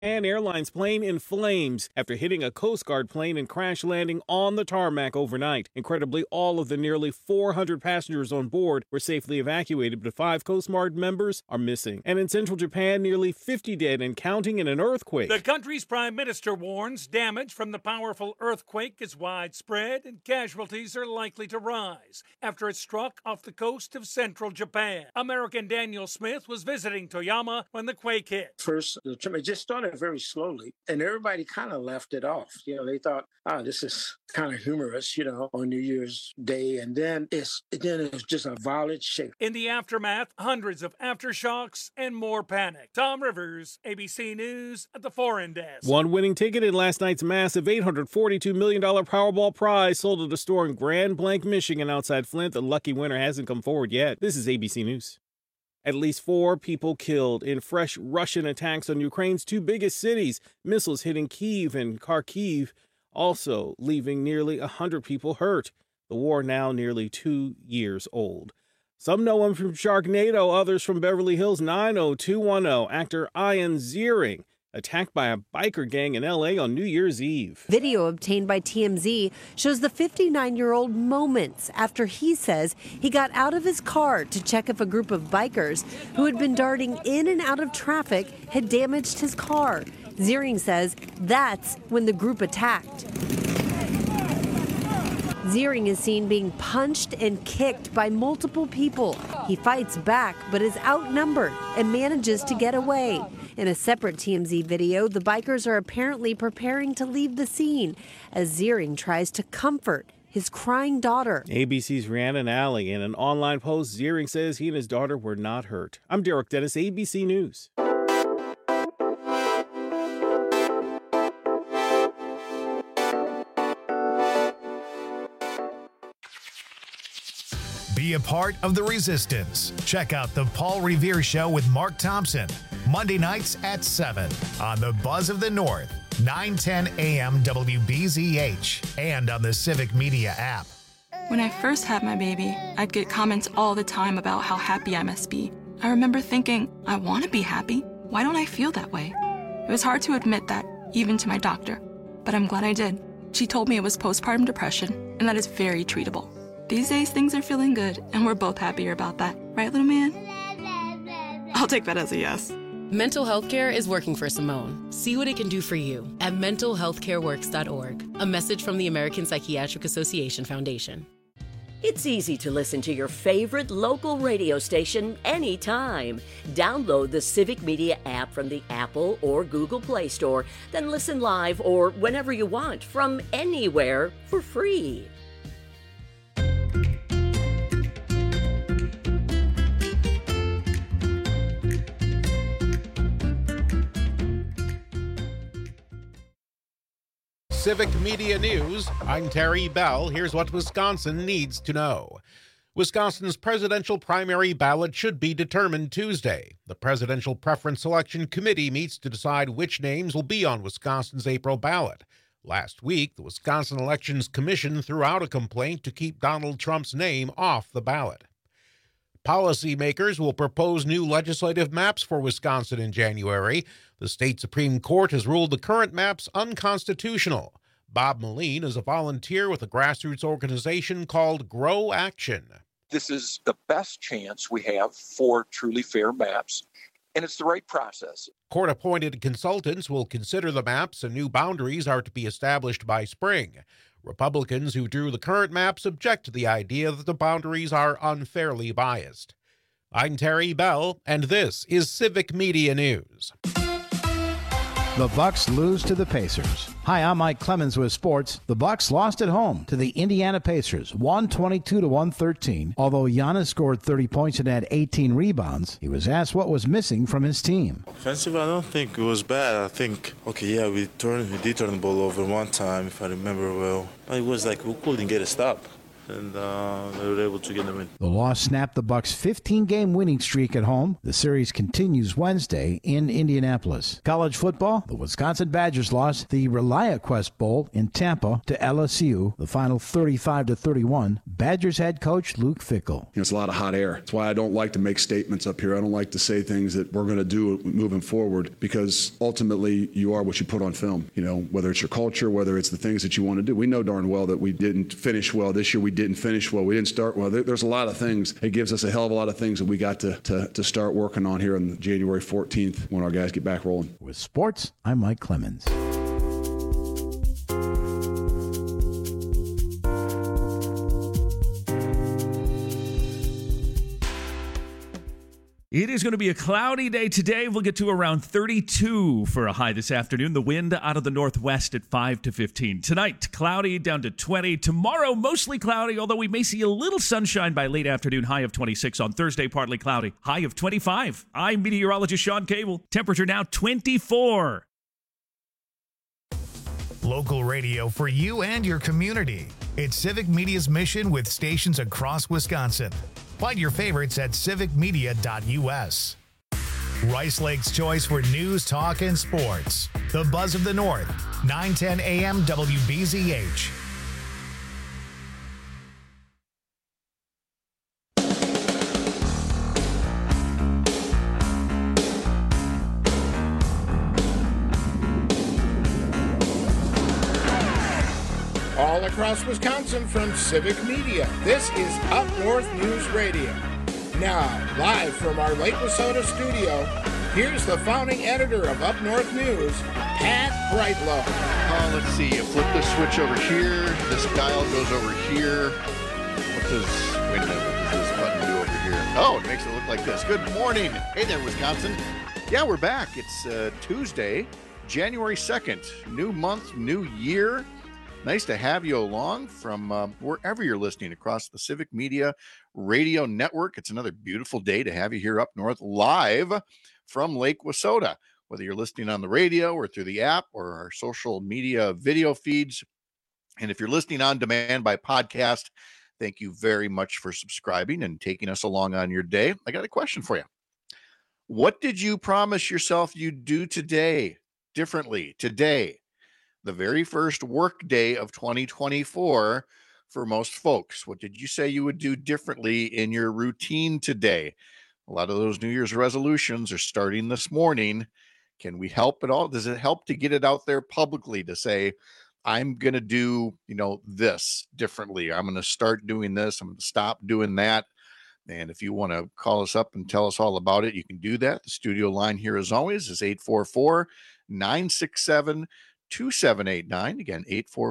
Japan Airlines plane in flames after hitting a Coast Guard plane and crash landing on the tarmac overnight. Incredibly, all of the nearly 400 passengers on board were safely evacuated, but 5 Coast Guard members are missing. And in central Japan, nearly 50 dead and counting in an earthquake. The country's prime minister warns damage from the powerful earthquake is widespread and casualties are likely to rise after it struck off the coast of central Japan. American Daniel Smith was visiting Toyama when the quake hit. First, it just started very slowly, and everybody kind of left it off. They thought, this is kind of humorous, on New Year's Day, and then it's just a violent shake. In the aftermath, hundreds of aftershocks and more panic. Tom Rivers, ABC News at the Foreign Desk. One winning ticket in last night's massive $842 million Powerball prize sold at a store in Grand Blanc, Michigan outside Flint. The lucky winner hasn't come forward yet. This is ABC News. At least 4 people killed in fresh Russian attacks on Ukraine's 2 biggest cities. Missiles hitting Kyiv and Kharkiv, also leaving nearly 100 people hurt. The war now nearly 2 years old. Some know him from Sharknado, others from Beverly Hills 90210. Actor Ian Ziering, attacked by a biker gang in L.A. on New Year's Eve. Video obtained by TMZ shows the 59-year-old moments after he says he got out of his car to check if a group of bikers who had been darting in and out of traffic had damaged his car. Ziering says that's when the group attacked. Ziering is seen being punched and kicked by multiple people. He fights back but is outnumbered and manages to get away. In a separate TMZ video, the bikers are apparently preparing to leave the scene as Ziering tries to comfort his crying daughter. ABC's Rhiannon Alley. In an online post, Ziering says he and his daughter were not hurt. I'm Derek Dennis, ABC News. Be a part of the resistance. Check out The Paul Revere Show with Mark Thompson, Monday nights at 7 on the Buzz of the North, 9:10 a.m. WBZH, and on the Civic Media app. When I first had my baby, I'd get comments all the time about how happy I must be. I remember thinking, I want to be happy. Why don't I feel that way? It was hard to admit that, even to my doctor, but I'm glad I did. She told me it was postpartum depression, and that is very treatable. These days, things are feeling good, and we're both happier about that. Right, little man? I'll take that as a yes. Mental health care is working for Simone. See what it can do for you at mentalhealthcareworks.org. A message from the American Psychiatric Association Foundation. It's easy to listen to your favorite local radio station anytime. Download the Civic Media app from the Apple or Google Play Store, then listen live or whenever you want from anywhere for free. Civic Media News, I'm Terry Bell. Here's what Wisconsin needs to know. Wisconsin's presidential primary ballot should be determined Tuesday. The Presidential Preference Selection Committee meets to decide which names will be on Wisconsin's April ballot. Last week, the Wisconsin Elections Commission threw out a complaint to keep Donald Trump's name off the ballot. Policymakers will propose new legislative maps for Wisconsin in January. The state Supreme Court has ruled the current maps unconstitutional. Bob Moline is a volunteer with a grassroots organization called Grow Action. This is the best chance we have for truly fair maps, and it's the right process. Court-appointed consultants will consider the maps, and new boundaries are to be established by spring. Republicans who drew the current maps object to the idea that the boundaries are unfairly biased. I'm Terry Bell, and this is Civic Media News. The Bucks lose to the Pacers. Hi, I'm Mike Clemens with sports. The Bucks lost at home to the Indiana Pacers, 122-113. Although Giannis scored 30 points and had 18 rebounds, he was asked what was missing from his team. Offensively, I don't think it was bad. I think, we did turn the ball over one time, if I remember well. But it was like we couldn't get a stop. and they were able to get the win. The loss snapped the Bucks' 15-game winning streak at home. The series continues Wednesday in Indianapolis. College football, the Wisconsin Badgers lost the ReliaQuest Bowl in Tampa to LSU, the final 35-31. Badgers head coach Luke Fickell. It's a lot of hot air. That's why I don't like to make statements up here. I don't like to say things that we're going to do moving forward, because ultimately you are what you put on film. Whether it's your culture, whether it's the things that you want to do. We know darn well that we didn't finish well this year. We didn't finish well. We didn't start well. There's a lot of things. It gives us a hell of a lot of things that we got to start working on here on January 14th when our guys get back rolling. With sports, I'm Mike Clemens. It is going to be a cloudy day today. We'll get to around 32 for a high this afternoon. The wind out of the northwest at 5 to 15. Tonight, cloudy down to 20. Tomorrow, mostly cloudy, although we may see a little sunshine by late afternoon. High of 26. On Thursday, partly cloudy. High of 25. I'm meteorologist Sean Cable. Temperature now 24. Local radio for you and your community. It's Civic Media's mission with stations across Wisconsin. Find your favorites at civicmedia.us. Rice Lake's choice for news, talk, and sports. The Buzz of the North, 910 AM WBZH. All across Wisconsin from Civic Media, this is Up North News Radio. Now, live from our Lake Wissota studio, here's the founding editor of Up North News, Pat Brightlow. Let's see, you flip this switch over here, this dial goes over here. What does this button do over here? Oh, it makes it look like this. Good morning. Hey there, Wisconsin. Yeah, we're back. It's Tuesday, January 2nd. New month, new year. Nice to have you along from wherever you're listening across the Civic Media Radio Network. It's another beautiful day to have you here up north live from Lake Wissota, whether you're listening on the radio or through the app or our social media video feeds. And if you're listening on demand by podcast, thank you very much for subscribing and taking us along on your day. I got a question for you. What did you promise yourself you'd do today differently today? The very first work day of 2024 for most folks. What did you say you would do differently in your routine today? A lot of those New Year's resolutions are starting this morning. Can we help at all? Does it help to get it out there publicly to say, I'm going to do, this differently. I'm going to start doing this. I'm going to stop doing that. And if you want to call us up and tell us all about it, you can do that. The studio line here, as always, is 844-967-2789. Again,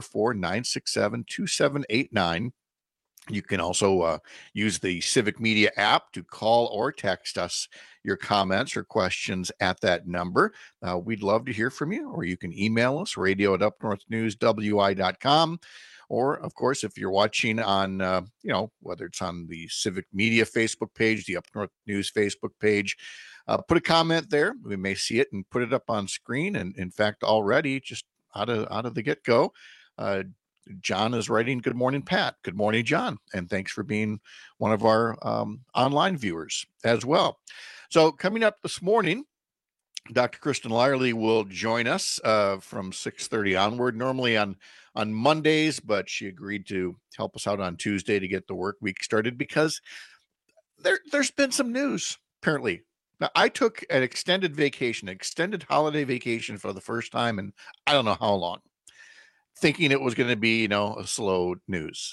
844-967-2789. You can also use the Civic Media app to call or text us your comments or questions at that number. We'd love to hear from you, or you can email us, radio@upnorthnewswi.com. Or, of course, if you're watching on, whether it's on the Civic Media Facebook page, the Up North News Facebook page, put a comment there. We may see it and put it up on screen. And in fact, already just out of the get-go, John is writing, "Good morning, Pat." Good morning, John. And thanks for being one of our online viewers as well. So coming up this morning, Dr. Kristen Lyerly will join us from 6:30 onward, normally on Mondays, but she agreed to help us out on Tuesday to get the work week started because there's been some news, apparently. Now, I took an extended holiday vacation for the first time in I don't know how long, thinking it was going to be, a slow news.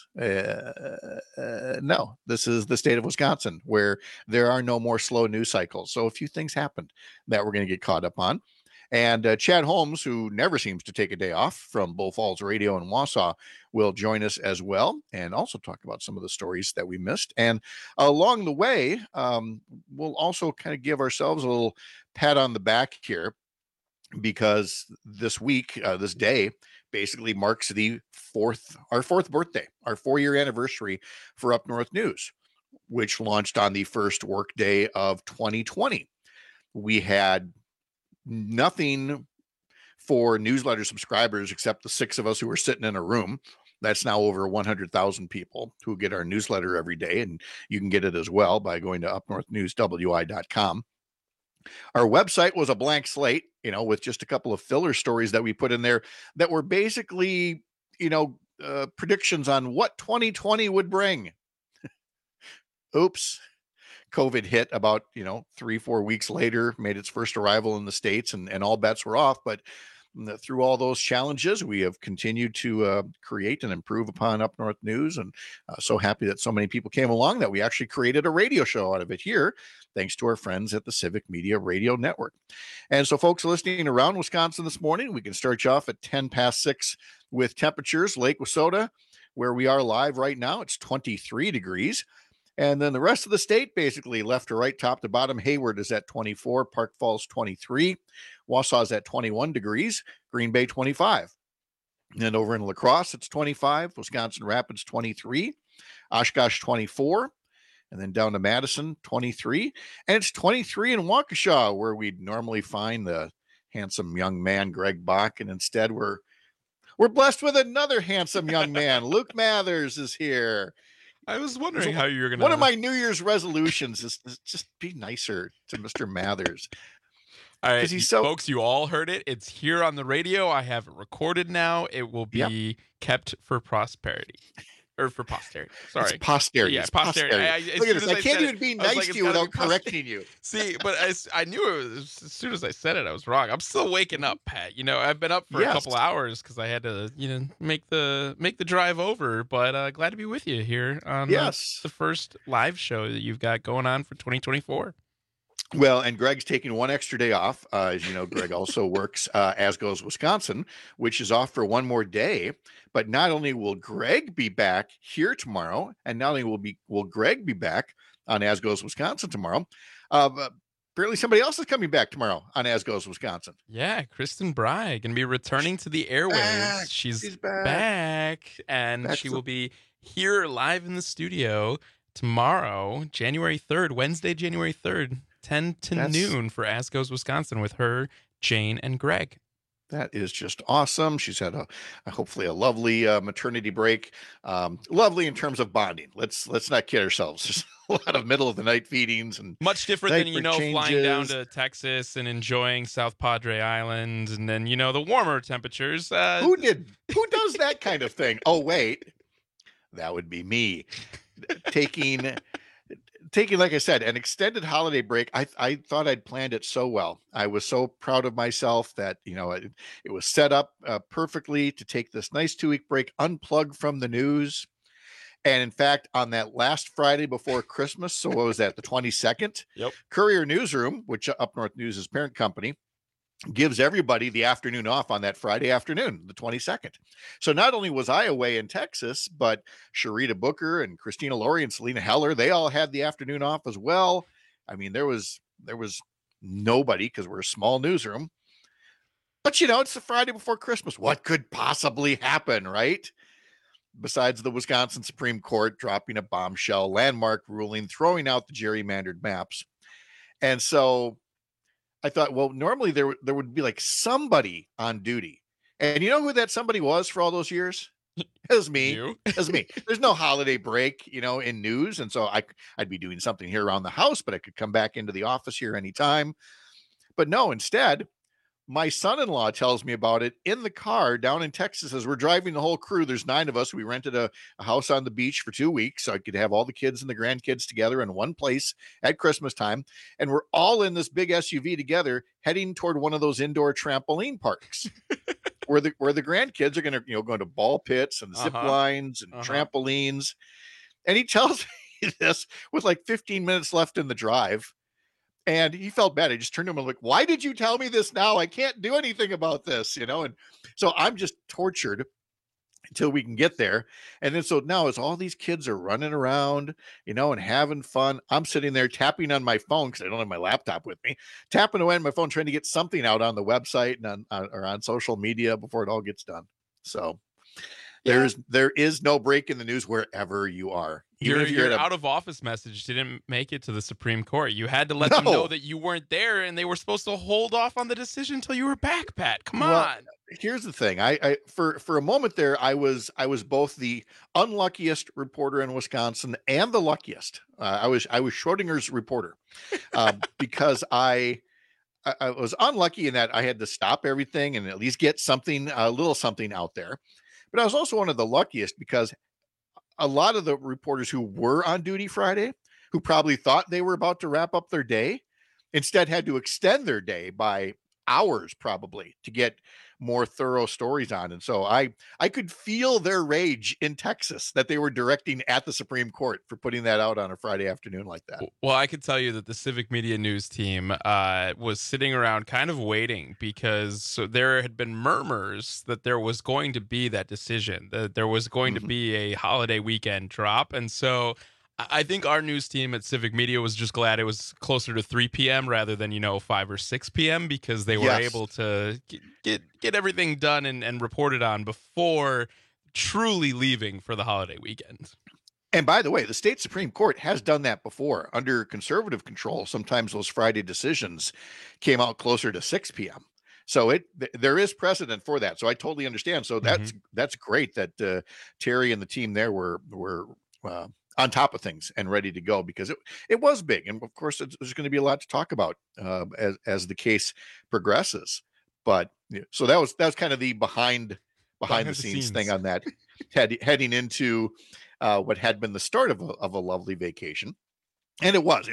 No, this is the state of Wisconsin where there are no more slow news cycles. So a few things happened that we're going to get caught up on. And Chad Holmes, who never seems to take a day off from Bull Falls Radio in Wausau, will join us as well and also talk about some of the stories that we missed. And along the way, we'll also kind of give ourselves a little pat on the back here because this week, this day, basically marks our fourth birthday, our 4-year anniversary for Up North News, which launched on the first work day of 2020. We had nothing for newsletter subscribers except the 6 of us who were sitting in a room. That's now over 100,000 people who get our newsletter every day, and you can get it as well by going to upnorthnewswi.com. Our website was a blank slate, with just a couple of filler stories that we put in there that were basically, predictions on what 2020 would bring. Oops. COVID hit about, 3-4 weeks later, made its first arrival in the States, and all bets were off. But through all those challenges, we have continued to create and improve upon Up North News, and so happy that so many people came along that we actually created a radio show out of it here, thanks to our friends at the Civic Media Radio Network. And so folks listening around Wisconsin this morning, we can start you off at 10 past 6 with temperatures. Lake Wissota, where we are live right now, it's 23 degrees. And then the rest of the state, basically left to right, top to bottom, Hayward is at 24, Park Falls 23, Wausau is at 21 degrees, Green Bay 25. And over in La Crosse, it's 25, Wisconsin Rapids 23, Oshkosh 24, and then down to Madison 23. And it's 23 in Waukesha, where we'd normally find the handsome young man, Greg Bach, and instead we're blessed with another handsome young man. Luke Mathers is here. I was wondering how you were going to... One of my New Year's resolutions is just be nicer to Mr. Mathers. All right, folks, you all heard it. It's here on the radio. I have it recorded now. It will be kept for prosperity. Or for posterity. Sorry. It's posterity. Yeah, it's posterity. Look at this. I can't even be nice to you without correcting you. See, but I knew it was, as soon as I said it, I was wrong. I'm still waking up, Pat. I've been up for a couple hours because I had to, make the drive over. But glad to be with you here on the first live show that you've got going on for 2024. Well, and Greg's taking one extra day off. As you know, Greg also works As Goes Wisconsin, which is off for one more day. But not only will Greg be back here tomorrow, and not only will Greg be back on As Goes Wisconsin tomorrow, but apparently somebody else is coming back tomorrow on As Goes Wisconsin. Yeah, Kristen Bry going to be returning to the airwaves. She's back, and she will be here live in the studio tomorrow, January 3rd, Wednesday, January 3rd. 10 to noon for As Goes Wisconsin with her, Jane, and Greg. That is just awesome. She's had hopefully a lovely maternity break. Lovely in terms of bonding. Let's not kid ourselves. There's a lot of middle of the night feedings and much different than flying down to Texas and enjoying South Padre Island, and then the warmer temperatures. Who does that kind of thing? Oh wait, that would be me taking, like I said, an extended holiday break. I thought I'd planned it so well. I was so proud of myself that, it was set up perfectly to take this nice 2-week break, unplug from the news. And in fact, on that last Friday before Christmas, so what was that, the 22nd? Yep. Courier Newsroom, which Up North News' parent company, gives everybody the afternoon off on that Friday afternoon, the 22nd. So not only was I away in Texas, but Sharita Booker and Christina Laurie and Selena Heller, they all had the afternoon off as well. I mean, there was nobody, because we're a small newsroom. But, it's the Friday before Christmas. What could possibly happen, right? Besides the Wisconsin Supreme Court dropping a bombshell landmark ruling, throwing out the gerrymandered maps. And so I thought, well, normally there would be like somebody on duty. And you know who that somebody was for all those years? It was me. It was me. There's no holiday break, in news. And so I'd be doing something here around the house, but I could come back into the office here anytime. But no, instead, my son-in-law tells me about it in the car down in Texas as we're driving the whole crew. There's 9 of us. We rented a house on the beach for 2 weeks so I could have all the kids and the grandkids together in one place at Christmas time. And we're all in this big SUV together heading toward one of those indoor trampoline parks where the grandkids are going to, go to ball pits and zip lines and trampolines. And he tells me this with like 15 minutes left in the drive. And he felt bad. I just turned to him and like, why did you tell me this now? I can't do anything about this, And so I'm just tortured until we can get there. And then so now as all these kids are running around, and having fun, I'm sitting there tapping on my phone because I don't have my laptop with me, tapping away on my phone, trying to get something out on the website and on social media before it all gets done. So there is no break in the news wherever you are. Your out of office message didn't make it to the Supreme Court. You had to let them know that you weren't there, and they were supposed to hold off on the decision until you were back, Pat. Come on. Here's the thing. I for a moment there, I was both the unluckiest reporter in Wisconsin and the luckiest. I was Schrodinger's reporter because I was unlucky in that I had to stop everything and at least get something, a little something out there. But I was also one of the luckiest because a lot of the reporters who were on duty Friday, who probably thought they were about to wrap up their day, instead had to extend their day by hours probably to get more thorough stories on. And so I could feel their rage in Texas that they were directing at the Supreme Court for putting that out on a Friday afternoon like that. Well, I can tell you that the Civic Media News team was sitting around kind of waiting because there had been murmurs that there was going to be that decision, that there was going to be a holiday weekend drop. And so I think our news team at Civic Media was just glad it was closer to 3 p.m. rather than, 5 or 6 p.m. because they were able to get everything done and reported on before truly leaving for the holiday weekend. And by the way, the state Supreme Court has done that before. Under conservative control, sometimes those Friday decisions came out closer to 6 p.m. So there is precedent for that. So I totally understand. So that's great that Terry and the team there were on top of things and ready to go because it was big. And of course, there's going to be a lot to talk about as the case progresses. But so that was kind of the behind the scenes thing on that, heading into what had been the start of a lovely vacation. And it was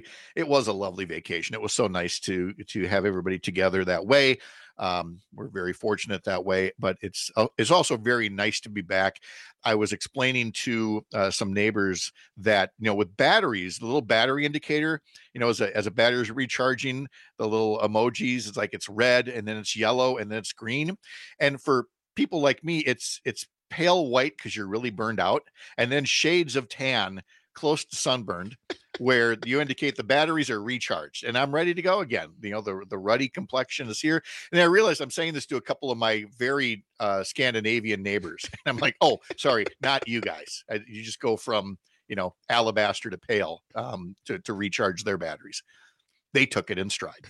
a lovely vacation. It was so nice to have everybody together that way. We're very fortunate that way, but it's also very nice to be back. I was explaining to some neighbors that, with batteries, the little battery indicator, as a battery is recharging, the little emojis, it's like it's red and then it's yellow and then it's green. And for people like me, it's pale white because you're really burned out, and then shades of tan close to sunburned where you indicate the batteries are recharged and I'm ready to go again. The ruddy complexion is here. And I realized I'm saying this to a couple of my very Scandinavian neighbors. And I'm like, oh, sorry, not you guys. You just go from, alabaster to pale to recharge their batteries. They took it in stride.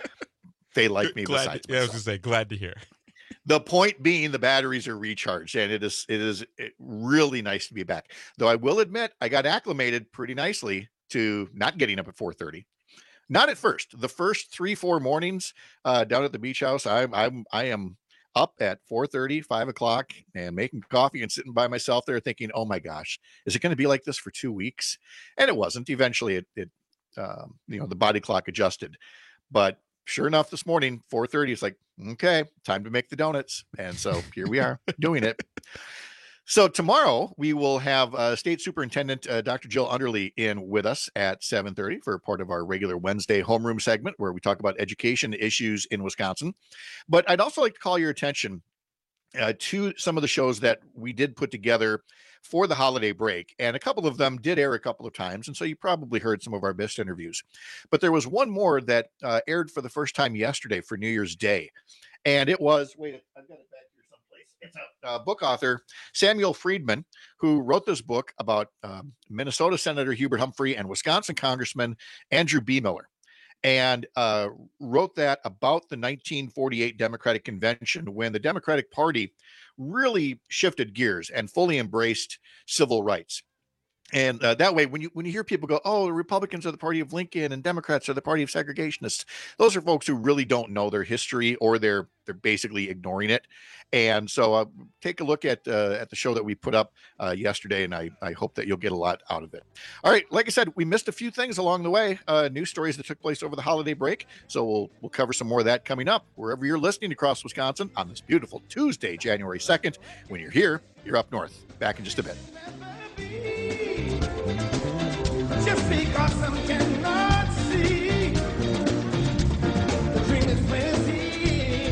They like me besides myself. Yeah, I was going to say, glad to hear. The point being the batteries are recharged, and it is really nice to be back. Though I will admit, I got acclimated pretty nicely to not getting up at 4:30. Not at first. The first 3-4 mornings down at the beach house, I am up at 4:30, 5 o'clock, and making coffee and sitting by myself there thinking, oh my gosh, is it going to be like this for 2 weeks? And it wasn't. Eventually, the body clock adjusted. But sure enough, this morning, 4:30, it's like, okay, time to make the donuts. And so here we are doing it. So tomorrow we will have State Superintendent Dr. Jill Underly in with us at 7:30 for part of our regular Wednesday homeroom segment where we talk about education issues in Wisconsin. But I'd also like to call your attention to some of the shows that we did put together for the holiday break. And a couple of them did air a couple of times. And so you probably heard some of our best interviews. But there was one more that aired for the first time yesterday for New Year's Day. And it was, wait, I've got it back here someplace. It's a book author, Samuel Friedman, who wrote this book about Minnesota Senator Hubert Humphrey and Wisconsin Congressman Andrew B. Miller. And wrote that about the 1948 Democratic Convention when the Democratic Party really shifted gears and fully embraced civil rights. And that way, when you hear people go, oh, the Republicans are the party of Lincoln and Democrats are the party of segregationists, those are folks who really don't know their history or they're basically ignoring it. And so take a look at the show that we put up yesterday, and I hope that you'll get a lot out of it. All right, like I said, we missed a few things along the way, news stories that took place over the holiday break. So we'll cover some more of that coming up wherever you're listening across Wisconsin on this beautiful Tuesday, January 2nd. When you're here, you're up north. Back in just a bit. Just because some cannot see, the dream is plenty,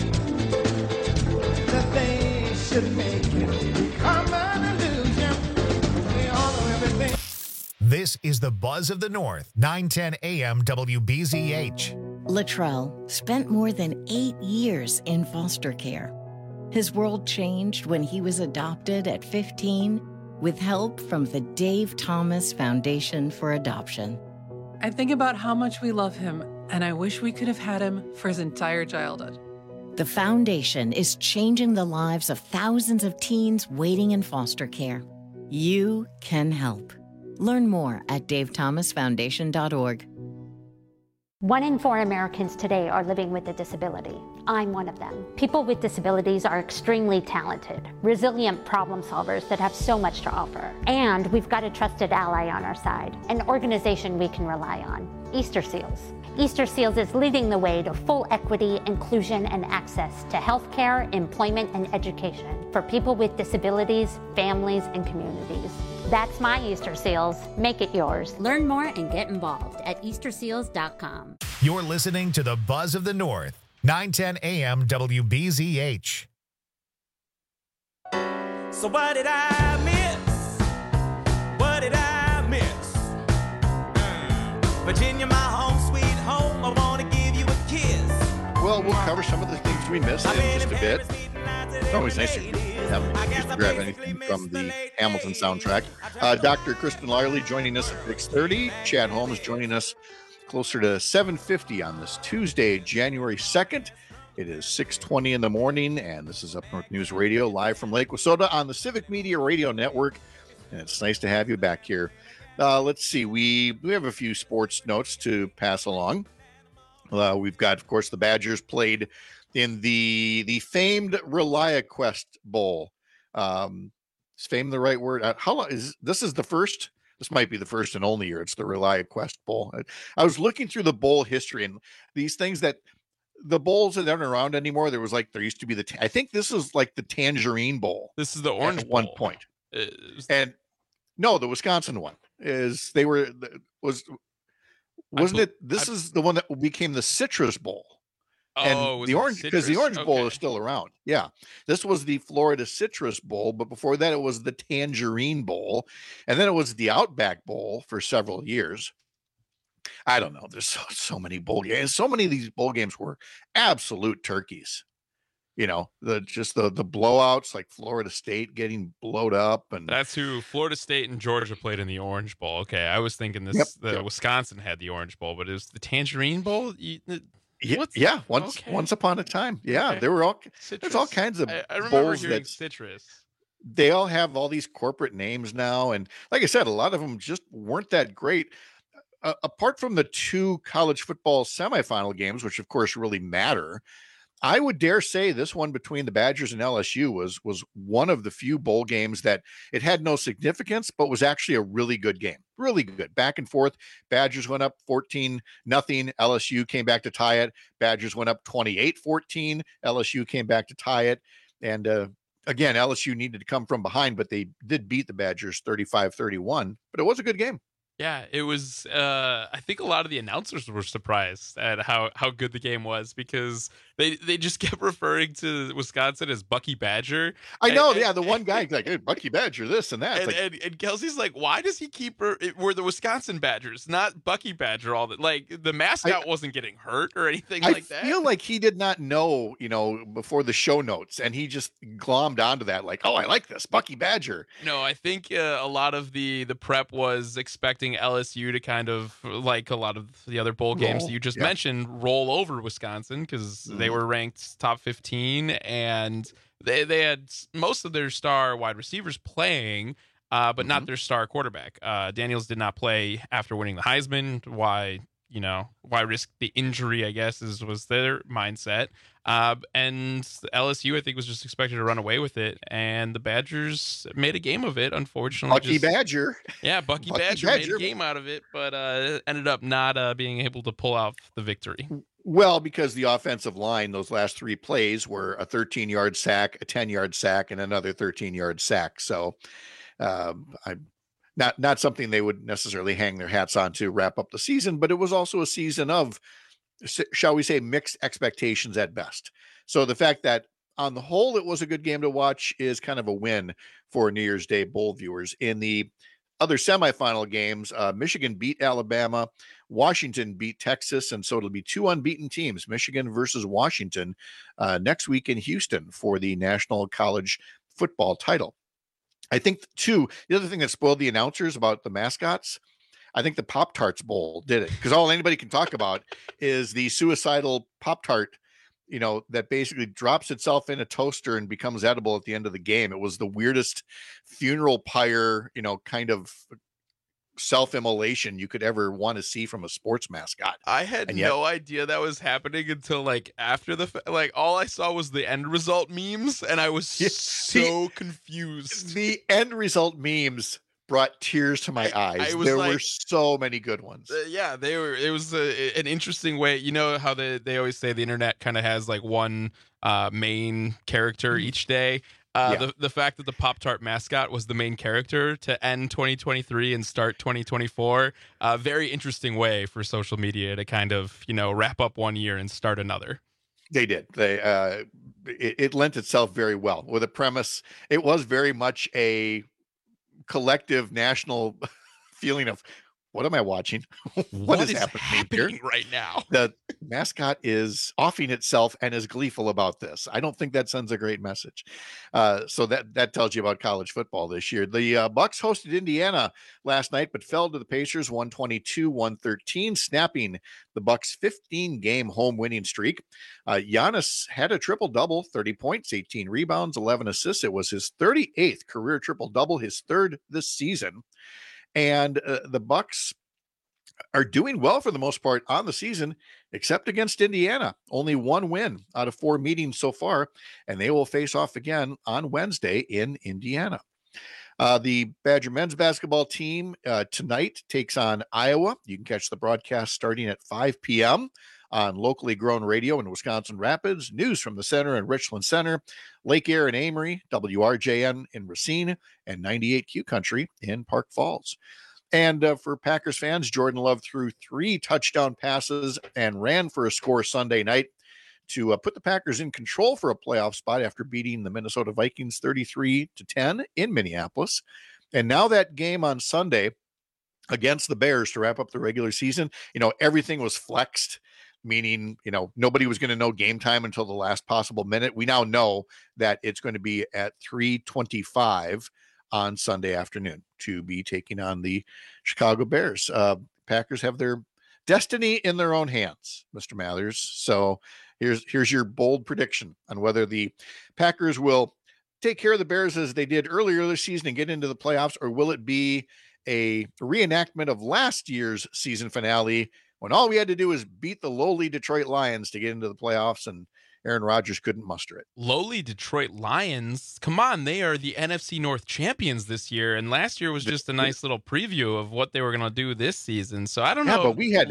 that they should make it become an illusion. We all know everything. This is the Buzz of the North, 910 AM WBZH. Latrell spent more than 8 years in foster care. His world changed when he was adopted at 15 with help from the Dave Thomas Foundation for Adoption. I think about how much we love him, and I wish we could have had him for his entire childhood. The foundation is changing the lives of thousands of teens waiting in foster care. You can help. Learn more at davethomasfoundation.org. 1 in 4 Americans today are living with a disability. I'm one of them. People with disabilities are extremely talented, resilient problem solvers that have so much to offer. And we've got a trusted ally on our side, an organization we can rely on, Easter Seals. Easter Seals is leading the way to full equity, inclusion, and access to healthcare, employment, and education for people with disabilities, families, and communities. That's my Easter Seals. Make it yours. Learn more and get involved at easterseals.com. You're listening to the Buzz of the North, 910 AM WBZH. So what did I miss? What did I miss? Virginia, my home, sweet home. I want to give you a kiss. Well, we'll cover some of the things we missed in just a bit. It's always nice to grab anything from the Hamilton soundtrack. Dr. Kristen Lyerly joining us at 6:30. Chad Holmes joining us closer to 7:50 on this Tuesday, January 2nd. It is 6:20 in the morning, and this is Up North News Radio, live from Lake Wissota on the Civic Media Radio Network. And it's nice to have you back here. Let's see. We have a few sports notes to pass along. We've got, of course, the Badgers played in the famed ReliaQuest Bowl. Is fame the right word? How long is this? Is the first? This might be the first and only year it's the ReliaQuest Bowl. I was looking through the bowl history and these things that the bowls that aren't around anymore. There used to be I think this is like the Tangerine Bowl. This is the Orange at one point. And no, the Wisconsin one is wasn't it? This is the one that became the Citrus Bowl. And the Orange, because the Orange Bowl is still around. Yeah. This was the Florida Citrus Bowl, but before that it was the Tangerine Bowl. And then it was the Outback Bowl for several years. I don't know. There's so many bowl games. So many of these bowl games were absolute turkeys. You know, the blowouts, like Florida State getting blowed up, and that's who Florida State and Georgia played in the Orange Bowl. Okay, I was thinking Wisconsin had the Orange Bowl, but it was the Tangerine Bowl. Once upon a time. Yeah, okay. There were there's all kinds of I remember bowls hearing Citrus. They all have all these corporate names now, and like I said, a lot of them just weren't that great. Apart from the 2 college football semifinal games, which of course really matter, I would dare say this one between the Badgers and LSU was one of the few bowl games that it had no significance, but was actually a really good game. Really good. Back and forth. Badgers went up 14-0. LSU came back to tie it. Badgers went up 28-14. LSU came back to tie it. And again, LSU needed to come from behind, but they did beat the Badgers 35-31. But it was a good game. Yeah, it was. I think a lot of the announcers were surprised at how good the game was because they just kept referring to Wisconsin as Bucky Badger. I know, the one guy like, hey, Bucky Badger, this and that. And Kelsey's like, why does he keep we're the Wisconsin Badgers, not Bucky Badger? All that, like the mascot wasn't getting hurt or anything like that. I feel like he did not know, before the show notes, and he just glommed onto that, like, oh, I like this Bucky Badger. No, I think a lot of the prep was expecting LSU to kind of, like a lot of the other bowl games that you just mentioned, roll over Wisconsin because they were ranked top 15 and they had most of their star wide receivers playing, but not their star quarterback. Daniels did not play after winning the Heisman. Why risk the injury, I guess, was their mindset. And LSU, I think, was just expected to run away with it, and the Badgers made a game of it, unfortunately. Bucky Badger. Yeah, Bucky Badger made a game out of it, but ended up not being able to pull out the victory. Well, because the offensive line, those last 3 plays were a 13-yard sack, a 10-yard sack, and another 13-yard sack. So not something they would necessarily hang their hats on to wrap up the season, but it was also a season of, shall we say, mixed expectations at best. So the fact that on the whole it was a good game to watch is kind of a win for New Year's Day bowl viewers. In the other semifinal games, Michigan beat Alabama, Washington beat Texas, and so it'll be 2 unbeaten teams, Michigan versus Washington, next week in Houston for the National College Football title. I think, too, the other thing that spoiled the announcers about the mascots, I think the Pop-Tarts Bowl did it, because all anybody can talk about is the suicidal Pop-Tart, that basically drops itself in a toaster and becomes edible at the end of the game. It was the weirdest funeral pyre, kind of self-immolation you could ever want to see from a sports mascot. I had no idea that was happening until after the all I saw was the end result memes, and I was so confused. The end result memes brought tears to my eyes. There were so many good ones. They were. It was an interesting way. You know how they always say the internet kind of has one main character each day. The fact that the Pop-Tart mascot was the main character to end 2023 and start 2024, very interesting way for social media to kind of, wrap up one year and start another. They did. It lent itself very well with a premise. It was very much a collective national feeling of, what am I watching? what is happening here? Right now? The mascot is offing itself and is gleeful about this. I don't think that sends a great message. So that tells you about college football this year. The Bucks hosted Indiana last night, but fell to the Pacers 122-113, snapping the Bucks' 15-game home winning streak. Giannis had a triple-double, 30 points, 18 rebounds, 11 assists. It was his 38th career triple-double, his third this season. And the Bucks are doing well for the most part on the season, except against Indiana. Only one win out of 4 meetings so far, and they will face off again on Wednesday in Indiana. The Badger men's basketball team tonight takes on Iowa. You can catch the broadcast starting at 5 p.m. on locally grown radio in Wisconsin Rapids, news from the center and Richland Center, Lake Air and Amory, WRJN in Racine, and 98Q Country in Park Falls. And for Packers fans, Jordan Love threw 3 touchdown passes and ran for a score Sunday night to put the Packers in control for a playoff spot after beating the Minnesota Vikings 33-10 in Minneapolis. And now that game on Sunday against the Bears to wrap up the regular season, everything was flexed, meaning, nobody was going to know game time until the last possible minute. We now know that it's going to be at 3:25 on Sunday afternoon to be taking on the Chicago Bears. Packers have their destiny in their own hands, Mr. Mathers. So here's your bold prediction on whether the Packers will take care of the Bears as they did earlier this season and get into the playoffs, or will it be a reenactment of last year's season finale when all we had to do was beat the lowly Detroit Lions to get into the playoffs, and Aaron Rodgers couldn't muster it? Lowly Detroit Lions? Come on, they are the NFC North champions this year, and last year was just a nice little preview of what they were going to do this season. So I don't know. But we had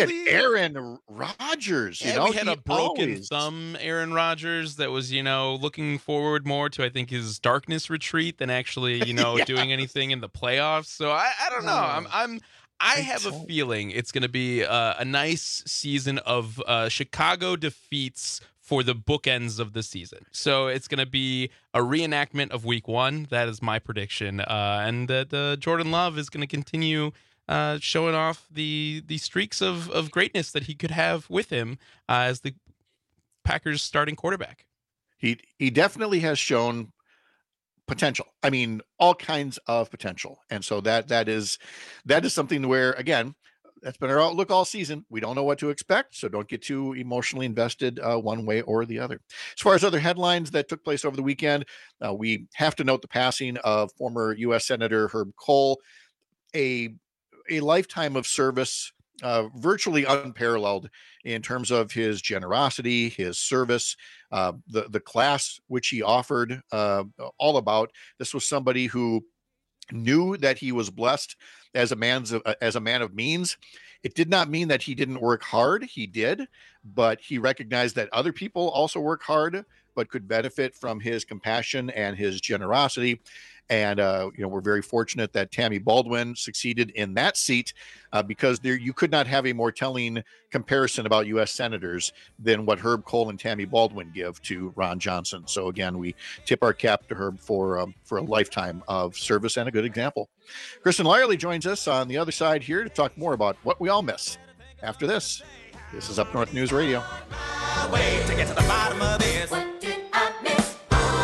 Aaron Rodgers. We had a broken thumb Aaron Rodgers that was, looking forward more to, I think, his darkness retreat than actually, doing anything in the playoffs. So I don't know. I have a feeling it's going to be a nice season of Chicago defeats for the bookends of the season. So it's going to be a reenactment of Week 1. That is my prediction. And that Jordan Love is going to continue showing off the streaks of greatness that he could have with him as the Packers' starting quarterback. He definitely has shown potential. I mean, all kinds of potential. And so that is something where, again, that's been our outlook all season. We don't know what to expect, so don't get too emotionally invested one way or the other. As far as other headlines that took place over the weekend, we have to note the passing of former U.S. Senator Herb Kohl, a lifetime of service, virtually unparalleled in terms of his generosity, his service, the class which he offered, all about. This was somebody who knew that he was blessed as a man of means. It did not mean that he didn't work hard. He did, but he recognized that other people also work hard, but could benefit from his compassion and his generosity. And, we're very fortunate that Tammy Baldwin succeeded in that seat because you could not have a more telling comparison about U.S. senators than what Herb Kohl and Tammy Baldwin give to Ron Johnson. So, again, we tip our cap to Herb for a lifetime of service and a good example. Kristen Lyerly joins us on the other side here to talk more about what we all miss. After this is Up North News Radio. To get to the bottom of this. What did I miss?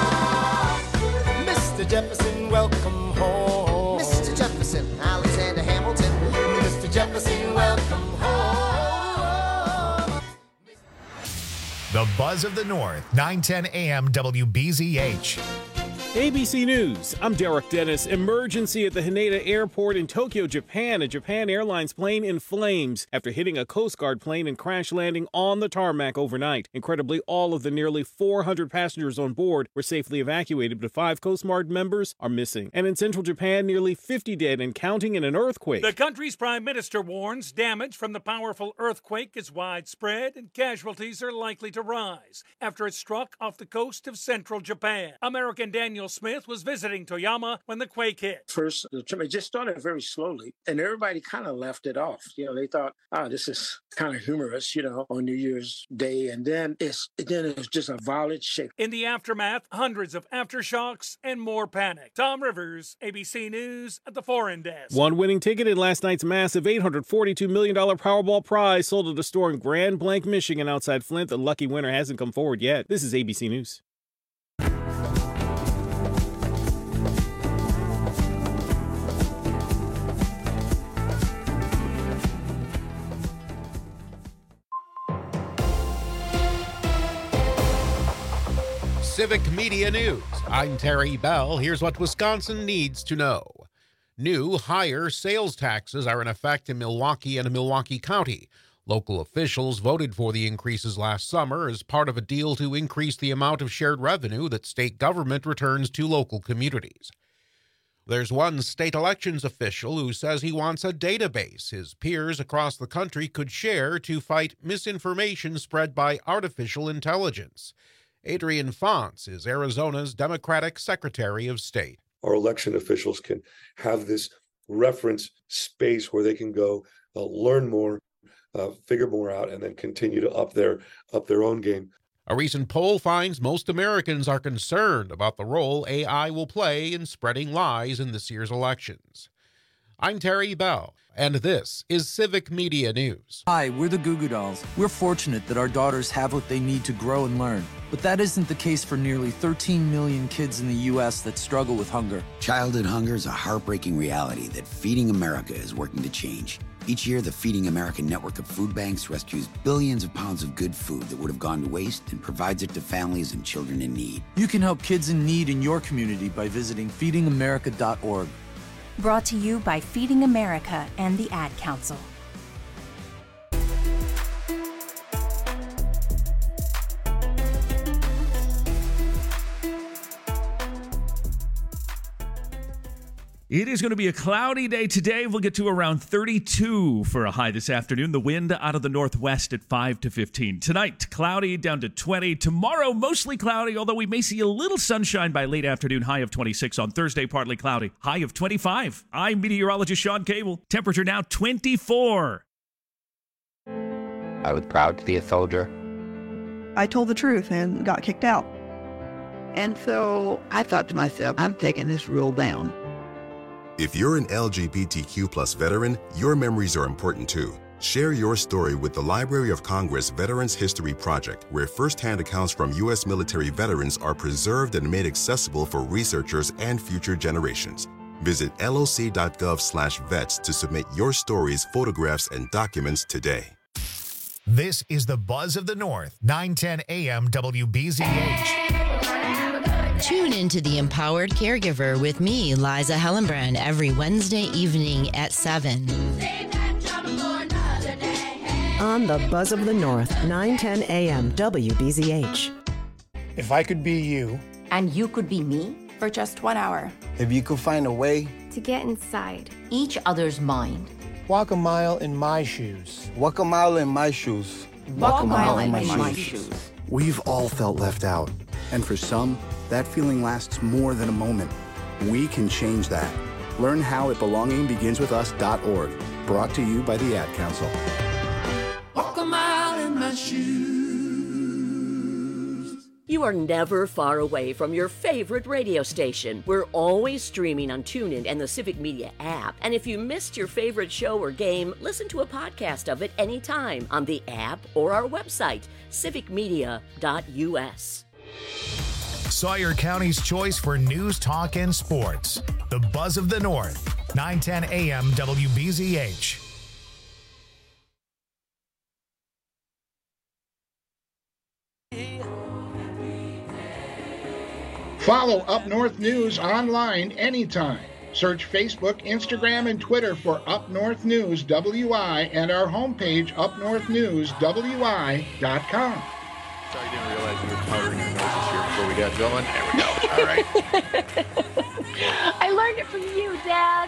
Mr. Jefferson, welcome home. Mr. Jefferson, Alexander Hamilton. Mr. Jefferson, welcome home. The The Buzz of the North, 910 AM WBZH. ABC News, I'm Derek Dennis. Emergency at the Haneda Airport in Tokyo, Japan. A Japan Airlines plane in flames after hitting a Coast Guard plane and crash landing on the tarmac overnight. Incredibly, all of the nearly 400 passengers on board were safely evacuated, but 5 Coast Guard members are missing. And in central Japan, nearly 50 dead and counting in an earthquake. The country's prime minister warns damage from the powerful earthquake is widespread and casualties are likely to rise after it struck off the coast of central Japan. American Daniel Smith was visiting Toyama when the quake hit. First, it just started very slowly, and everybody kind of left it off. They thought, this is kind of humorous, on New Year's Day, and then it's just a violent shake. In the aftermath, hundreds of aftershocks and more panic. Tom Rivers, ABC News at the Foreign Desk. One winning ticket in last night's massive $842 million Powerball prize sold at a store in Grand Blanc, Michigan outside Flint. The lucky winner hasn't come forward yet. This is ABC News. Civic Media News. I'm Terry Bell. Here's what Wisconsin needs to know. New, higher sales taxes are in effect in Milwaukee and Milwaukee County. Local officials voted for the increases last summer as part of a deal to increase the amount of shared revenue that state government returns to local communities. There's one state elections official who says he wants a database his peers across the country could share to fight misinformation spread by artificial intelligence. Adrian Fonts is Arizona's Democratic Secretary of State. Our election officials can have this reference space where they can go learn more, figure more out, and then continue to up their own game. A recent poll finds most Americans are concerned about the role AI will play in spreading lies in this year's elections. I'm Terry Bell, and this is Civic Media News. Hi, we're the Goo Goo Dolls. We're fortunate that our daughters have what they need to grow and learn. But that isn't the case for nearly 13 million kids in the U.S. that struggle with hunger. Childhood hunger is a heartbreaking reality that Feeding America is working to change. Each year, the Feeding America network of food banks rescues billions of pounds of good food that would have gone to waste and provides it to families and children in need. You can help kids in need in your community by visiting feedingamerica.org. Brought to you by Feeding America and the Ad Council. It is going to be a cloudy day today. We'll get to around 32 for a high this afternoon. The wind out of the northwest at 5 to 15. Tonight, cloudy down to 20. Tomorrow, mostly cloudy, although we may see a little sunshine by late afternoon. High of 26. On Thursday, partly cloudy. High of 25. I'm meteorologist Sean Cable. Temperature now 24. I was proud to be a soldier. I told the truth and got kicked out. And so I thought to myself, I'm taking this rule down. If you're an LGBTQ+ veteran, your memories are important too. Share your story with the Library of Congress Veterans History Project, where firsthand accounts from U.S. military veterans are preserved and made accessible for researchers and future generations. Visit loc.gov/vets to submit your stories, photographs, and documents today. This is the Buzz of the North, 910 AM WBZH. Tune into The Empowered Caregiver with me, Liza Hellenbrand, every Wednesday evening at 7. On the Buzz of the North, 910 AM WBZH. If I could be you. And you could be me for just 1 hour. If you could find a way to get inside each other's mind. Walk a mile in my shoes. Walk a mile in my shoes. Walk a mile in my shoes. We've all felt left out. And for some, that feeling lasts more than a moment. We can change that. Learn how at belongingbeginswithus.org. Brought to you by the Ad Council. Walk a mile in my shoes. You are never far away from your favorite radio station. We're always streaming on TuneIn and the Civic Media app. And if you missed your favorite show or game, listen to a podcast of it anytime on the app or our website, civicmedia.us. Sawyer County's choice for news, talk, and sports. The Buzz of the North, 910 AM WBZH. Follow Up North News online anytime. Search Facebook, Instagram, and Twitter for Up North News WI and our homepage, upnorthnewswi.com. Sorry, I didn't realize we were powdering our noses here before we got going. There we go. All right. I learned it from you, Dad.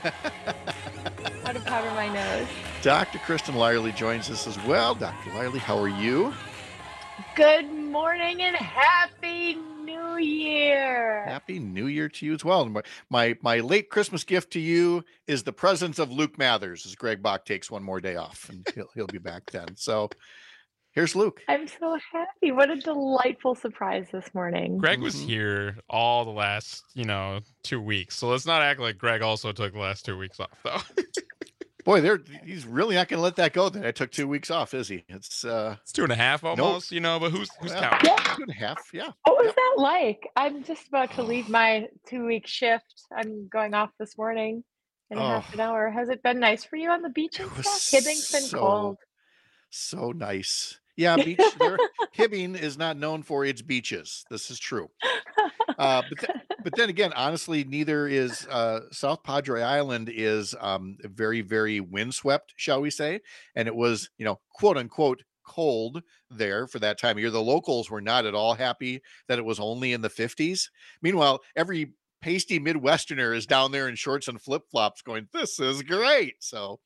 How to powder my nose. Dr. Kristen Lyerly joins us as well. Dr. Lyerly, how are you? Good morning and Happy New Year. Happy New Year to you as well. My late Christmas gift to you is the presence of Luke Mathers as Greg Bach takes one more day off, and he'll be back then. So here's Luke. I'm so happy. What a delightful surprise this morning. Greg was here all the last, 2 weeks. So let's not act like Greg also took the last 2 weeks off, though. Boy, he's really not going to let that go. That I took 2 weeks off, is he? It's 2.5 almost, but who's counting? Yeah, 2.5, yeah. What was that like? I'm just about to leave my 2-week shift. I'm going off this morning in half an hour. Has it been nice for you on the beach and stuff? Hibbing's been cold. So nice. Yeah, beach. Hibbing is not known for its beaches. This is true. But then again, honestly, neither is South Padre Island is very, very windswept, shall we say? And it was, quote unquote, cold there for that time of year. The locals were not at all happy that it was only in the 50s. Meanwhile, every pasty Midwesterner is down there in shorts and flip flops, going, "This is great." So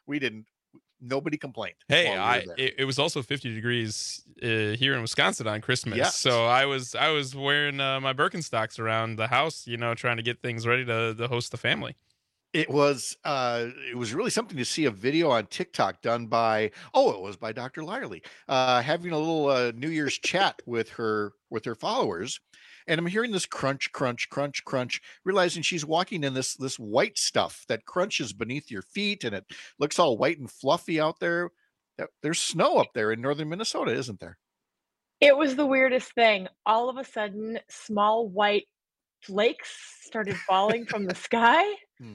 nobody complained. Hey, it was also 50 degrees here in Wisconsin on Christmas. Yes. So I was wearing my Birkenstocks around the house, trying to get things ready to host the family. It was really something to see a video on TikTok done by Dr. Lyerly, having a little New Year's chat with her followers. And I'm hearing this crunch, crunch, crunch, crunch, realizing she's walking in this white stuff that crunches beneath your feet, and it looks all white and fluffy out there. There's snow up there in northern Minnesota, isn't there? It was the weirdest thing. All of a sudden, small white flakes started falling from the sky,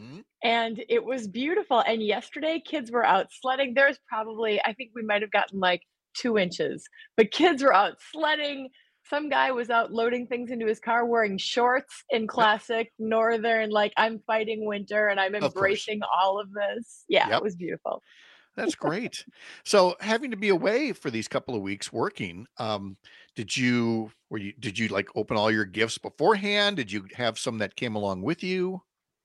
and it was beautiful. And yesterday, kids were out sledding. There's probably, I think we might have gotten like 2 inches, but kids were out sledding. Some guy was out loading things into his car wearing shorts in classic northern, like, I'm fighting winter and I'm embracing all of this. Yeah, It was beautiful. That's great. So having to be away for these couple of weeks working, did you like open all your gifts beforehand? Did you have some that came along with you?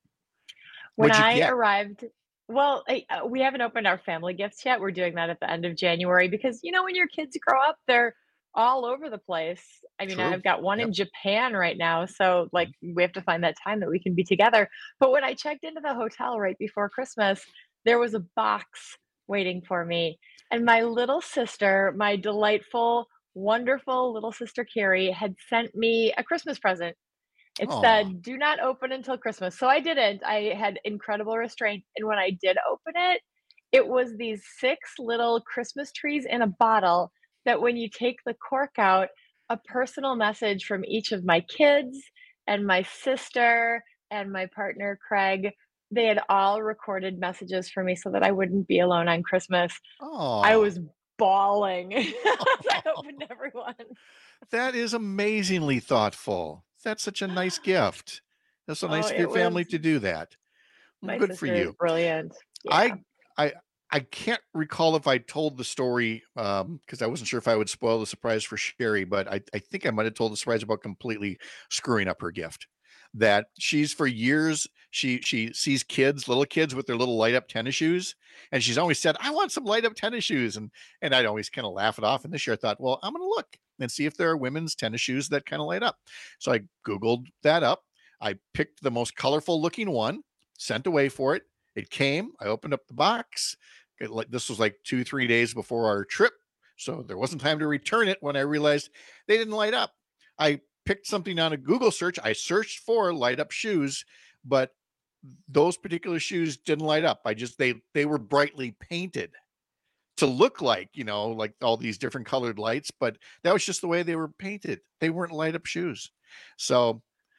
When I arrived, well, we haven't opened our family gifts yet. We're doing that at the end of January because, when your kids grow up, they're all over the place. I mean, I've got one in Japan right now. So like we have to find that time that we can be together. But when I checked into the hotel right before Christmas, there was a box waiting for me. And my little sister, my delightful, wonderful little sister Carrie, had sent me a Christmas present. It said, "Do not open until Christmas." So I didn't. I had incredible restraint. And when I did open it, it was these 6 little Christmas trees in a bottle that when you take the cork out, a personal message from each of my kids and my sister and my partner, Craig, they had all recorded messages for me so that I wouldn't be alone on Christmas. I was bawling. I opened everyone. That is amazingly thoughtful. That's such a nice gift. That's so nice of your family to do that. Good for you. Brilliant. Yeah. I can't recall if I told the story because I wasn't sure if I would spoil the surprise for Sherry, but I think I might have told the surprise about completely screwing up her gift. That she's for years, she sees little kids with their little light up tennis shoes. And she's always said, "I want some light up tennis shoes." And I'd always kind of laugh it off. And this year I thought, well, I'm going to look and see if there are women's tennis shoes that kind of light up. So I Googled that up. I picked the most colorful looking one, sent away for it. It came, I opened up the box. This was like 2-3 days before our trip. So there wasn't time to return it when I realized they didn't light up. I picked something on a Google search. I searched for light up shoes, but those particular shoes didn't light up. They were brightly painted to look like, like all these different colored lights, but that was just the way they were painted. They weren't light up shoes. So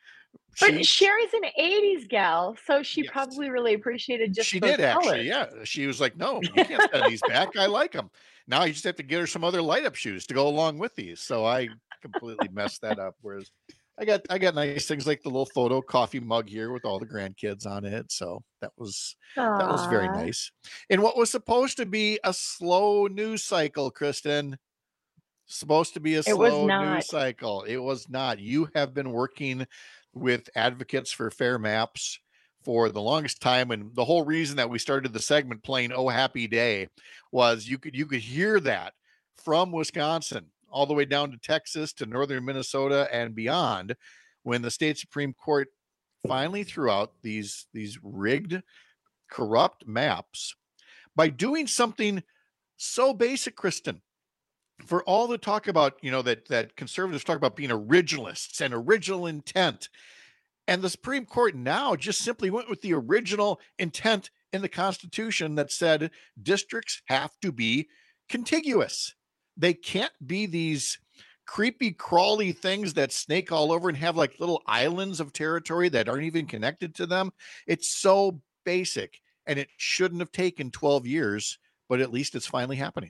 But Sherry's an 80s gal, so she probably really appreciated just She those did actually, colors. yeah. She was like, "No, you can't send these back. I like them." Now you just have to get her some other light up shoes to go along with these. So I completely messed that up. Whereas I got nice things like the little photo coffee mug here with all the grandkids on it. So that was very nice. And what was supposed to be a slow news cycle, Kristen, supposed to be a slow news cycle. It was not. You have been working with advocates for fair maps for the longest time, and the whole reason that we started the segment playing "Oh Happy Day" was you could hear that from Wisconsin all the way down to Texas to northern Minnesota and beyond, when the state Supreme Court finally threw out these rigged, corrupt maps by doing something so basic, Kristen. For all the talk about, that conservatives talk about being originalists and original intent, and the Supreme Court now just simply went with the original intent in the Constitution that said districts have to be contiguous. They can't be these creepy, crawly things that snake all over and have like little islands of territory that aren't even connected to them. It's so basic, and it shouldn't have taken 12 years, but at least it's finally happening.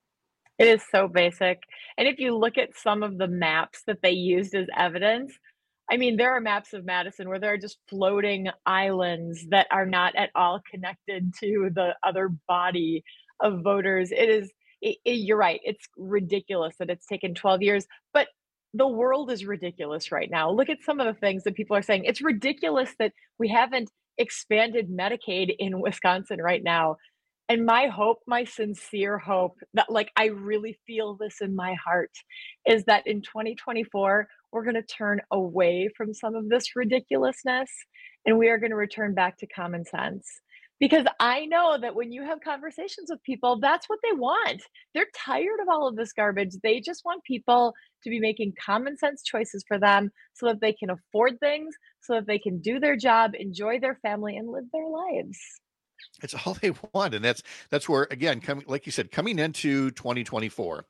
It is so basic. And if you look at some of the maps that they used as evidence, I mean, there are maps of Madison where there are just floating islands that are not at all connected to the other body of voters. You're right. It's ridiculous that it's taken 12 years, but the world is ridiculous right now. Look at some of the things that people are saying. It's ridiculous that we haven't expanded Medicaid in Wisconsin right now. And my sincere hope that I really feel this in my heart is that in 2024, we're going to turn away from some of this ridiculousness and we are going to return back to common sense. Because I know that when you have conversations with people, that's what they want. They're tired of all of this garbage. They just want people to be making common sense choices for them so that they can afford things, so that they can do their job, enjoy their family, and live their lives. It's all they want. And that's where, again, like you said, coming into 2024,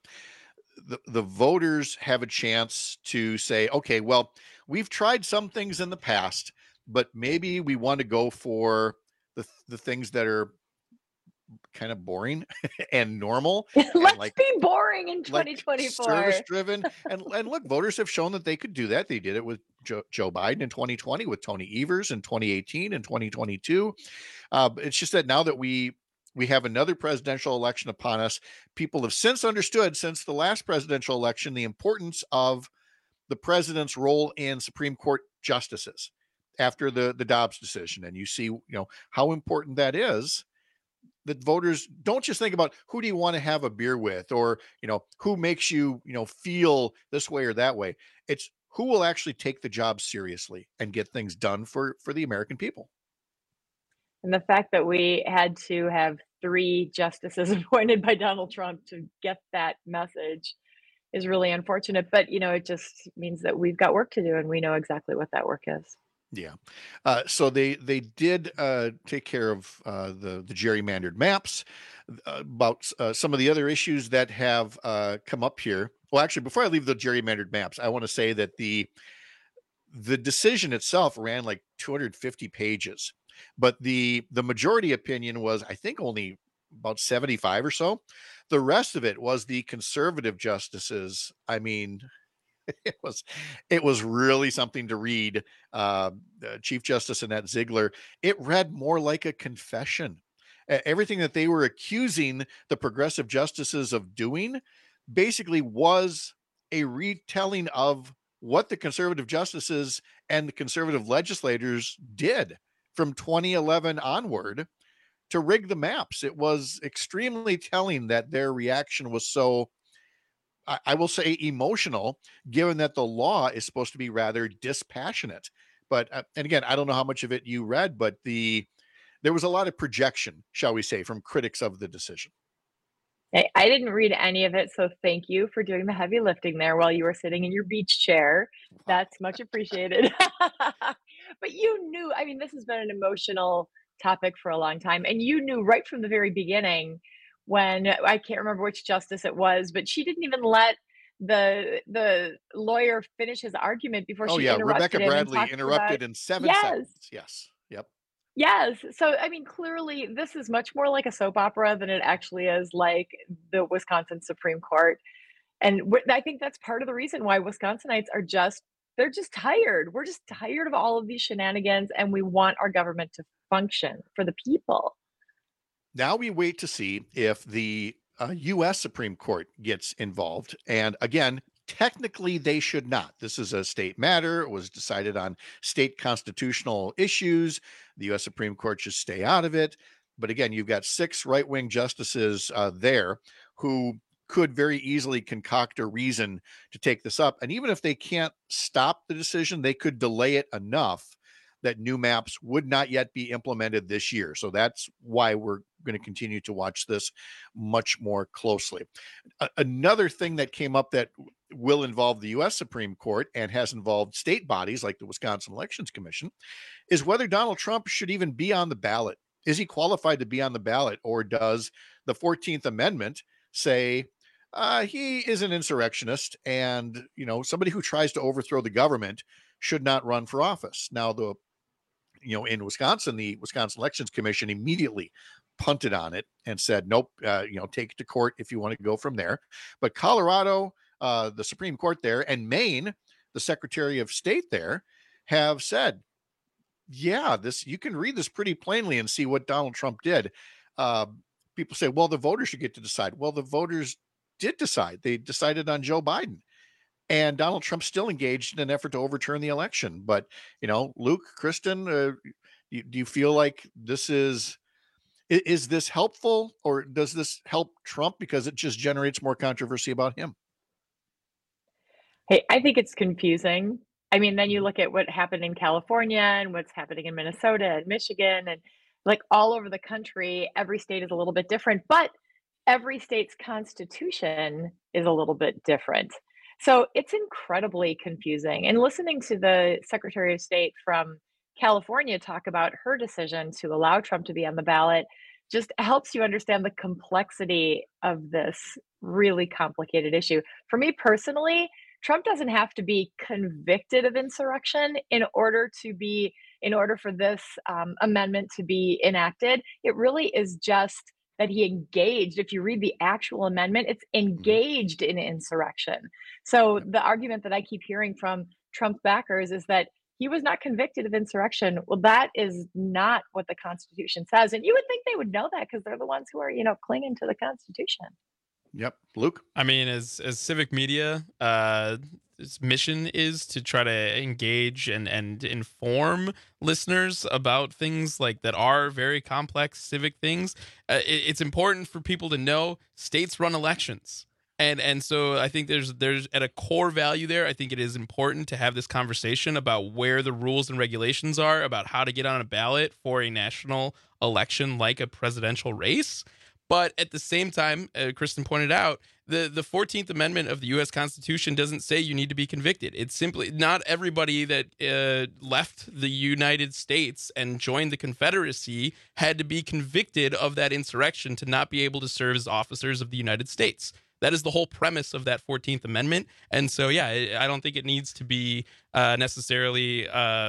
the voters have a chance to say, okay, well, we've tried some things in the past, but maybe we want to go for the things that are kind of boring and normal. Let's be boring in 2024. Service driven. and look, voters have shown that they could do that. They did it with Joe Biden in 2020, with Tony Evers in 2018 and 2022. It's just that now that we have another presidential election upon us, people have since understood, since the last presidential election, the importance of the president's role in Supreme Court justices after the Dobbs decision. And you see, how important that is, that voters don't just think about who do you want to have a beer with, or, who makes you, feel this way or that way. It's who will actually take the job seriously and get things done for the American people. And the fact that we had to have 3 justices appointed by Donald Trump to get that message is really unfortunate. But, it just means that we've got work to do, and we know exactly what that work is. Yeah. So they did take care of the gerrymandered maps, about some of the other issues that have come up here. Well, actually, before I leave the gerrymandered maps, I want to say that the decision itself ran like 250 pages, but the majority opinion was, I think, only about 75 or so. The rest of it was the conservative justices. I mean, it was really something to read. Chief Justice Annette Ziegler, it read more like a confession. Everything that they were accusing the progressive justices of doing basically was a retelling of what the conservative justices and the conservative legislators did from 2011 onward to rig the maps. It was extremely telling that their reaction was so, I will say, emotional, given that the law is supposed to be rather dispassionate. But, and again, I don't know how much of it you read, but there was a lot of projection, shall we say, from critics of the decision. I didn't read any of it, so thank you for doing the heavy lifting there while you were sitting in your beach chair. That's much appreciated. But you knew, I mean, this has been an emotional topic for a long time, and you knew right from the very beginning, when I can't remember which justice it was, but she didn't even let the lawyer finish his argument before she interrupted Rebecca him. Bradley interrupted in 7 seconds. Yes. Yep. Yes. So, I mean, clearly this is much more like a soap opera than it actually is like the Wisconsin Supreme Court. And I think that's part of the reason why Wisconsinites are just they're just tired. We're just tired of all of these shenanigans, and we want our government to function for the people. Now we wait to see if the U.S. Supreme Court gets involved. And again, technically they should not. This is a state matter. It was decided on state constitutional issues. The U.S. Supreme Court should stay out of it. But again, you've got 6 right-wing justices there who could very easily concoct a reason to take this up. And even if they can't stop the decision, they could delay it enough that new maps would not yet be implemented this year. So that's why we're going to continue to watch this much more closely. Another thing that came up that will involve the U.S. Supreme Court and has involved state bodies like the Wisconsin Elections Commission is whether Donald Trump should even be on the ballot. Is he qualified to be on the ballot, or does the 14th Amendment say he is an insurrectionist and, somebody who tries to overthrow the government should not run for office? Now, in Wisconsin, the Wisconsin Elections Commission immediately punted on it and said, nope, take it to court if you want to go from there. But Colorado, the Supreme Court there, and Maine, the Secretary of State there, have said, yeah, you can read this pretty plainly and see what Donald Trump did. People say, well, the voters should get to decide. Well, the voters did decide. They decided on Joe Biden. And Donald Trump still engaged in an effort to overturn the election. But, Luke, Kristen, do you feel like this is this helpful, or does this help Trump because it just generates more controversy about him? Hey, I think it's confusing. I mean, then you look at what happened in California and what's happening in Minnesota and Michigan, and like all over the country, every state is a little bit different, but every state's constitution is a little bit different. So it's incredibly confusing. And listening to the Secretary of State from California talk about her decision to allow Trump to be on the ballot just helps you understand the complexity of this really complicated issue. For me personally, Trump doesn't have to be convicted of insurrection in order for this amendment to be enacted. It really is just that he engaged. If you read the actual amendment, it's engaged in insurrection. So the argument that I keep hearing from Trump backers is that he was not convicted of insurrection. Well, that is not what the Constitution says. And you would think they would know that because they're the ones who are, clinging to the Constitution. Yep. Luke? I mean, as civic media, its mission is to try to engage and inform listeners about things like that are very complex civic things. It's important for people to know states run elections. And so I think there's at a core value there. I think it is important to have this conversation about where the rules and regulations are about how to get on a ballot for a national election like a presidential race. But at the same time, Kristen pointed out, the 14th Amendment of the U.S. Constitution doesn't say you need to be convicted. It's simply not everybody that left the United States and joined the Confederacy had to be convicted of that insurrection to not be able to serve as officers of the United States. That is the whole premise of that 14th Amendment. And so, yeah, I don't think it needs to be necessarily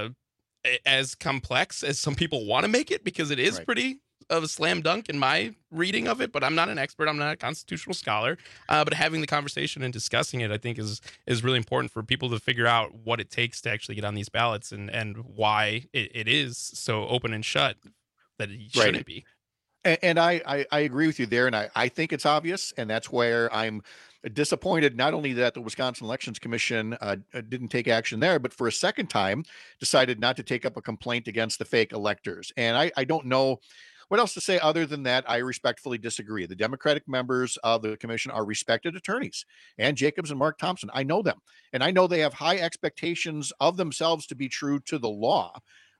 as complex as some people want to make it, because it is pretty of a slam dunk in my reading of it, but I'm not an expert. I'm not a constitutional scholar. But having the conversation and discussing it, I think, is really important for people to figure out what it takes to actually get on these ballots and why it is so open and shut that it shouldn't be. And I agree with you there. And I think it's obvious. And that's where I'm disappointed, not only that the Wisconsin Elections Commission didn't take action there, but for a second time decided not to take up a complaint against the fake electors. And I don't know what else to say other than that. I respectfully disagree. The Democratic members of the commission are respected attorneys, and Jacobs and Mark Thompson, I know them, and I know they have high expectations of themselves to be true to the law.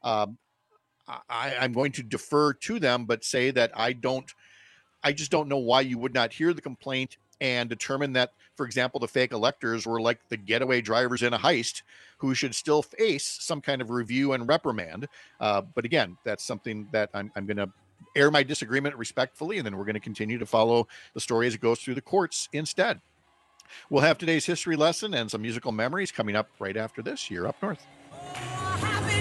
I'm going to defer to them, but say that I just don't know why you would not hear the complaint and determine that, for example, the fake electors were like the getaway drivers in a heist who should still face some kind of review and reprimand. But again, that's something that I'm going to air my disagreement respectfully, and then we're going to continue to follow the story as it goes through the courts instead. We'll have today's history lesson and some musical memories coming up right after this here up north. Happy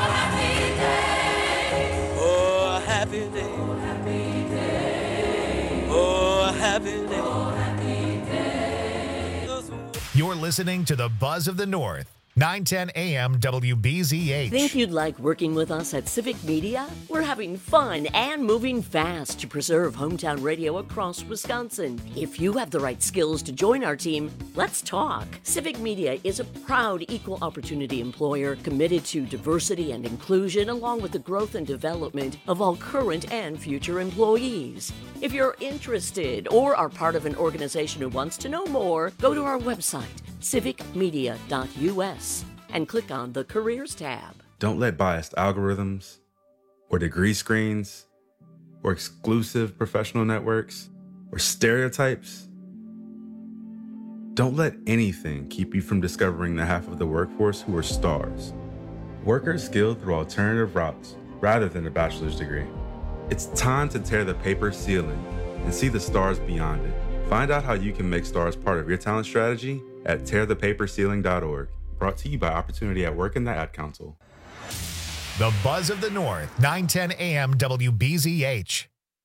day. Oh, happy day. Oh, happy day. Oh, happy day. Oh, happy day. You're listening to the Buzz of the North. 910 AM WBZH. Think you'd like working with us at Civic Media? We're having fun and moving fast to preserve hometown radio across Wisconsin. If you have the right skills to join our team, let's talk. Civic Media is a proud equal opportunity employer committed to diversity and inclusion, along with the growth and development of all current and future employees. If you're interested or are part of an organization who wants to know more, go to our website, civicmedia.us, and click on the Careers tab. Don't let biased algorithms or degree screens or exclusive professional networks or stereotypes, don't let anything keep you from discovering the half of the workforce who are stars. Workers skilled through alternative routes rather than a bachelor's degree. It's time to tear the paper ceiling and see the stars beyond it. Find out how you can make stars part of your talent strategy at tearthepaperceiling.org. Brought to you by Opportunity at Work and the Ad Council. The Buzz of the North, 910 AM WBZH.